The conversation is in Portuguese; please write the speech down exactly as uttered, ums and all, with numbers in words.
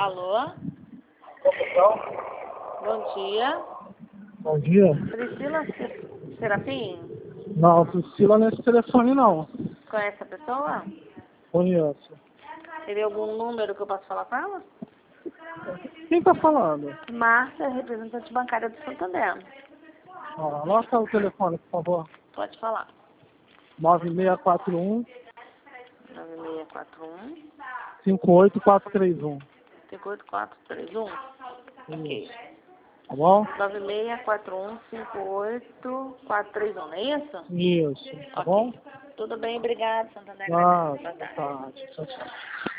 Alô? Bom dia. Bom dia. Priscila Se- Serafim? Não, Priscila nesse telefone não. Conhece a pessoa? Conheço. Teria algum número que eu possa falar com ela? Quem tá falando? Márcia, representante bancária do Santander. Ah, anota o telefone, por favor. Pode falar. nove seis quatro um, nove seis quatro um, cinco oito quatro três um. cinco oito quatro três um. Ok. Tá bom? nove seis quatro um, cinco oito quatro três um, não é isso? Isso. Tá Ok. bom? Tudo bem, obrigado, Santander. Ah, Boa tarde. tá. Tchau, tchau.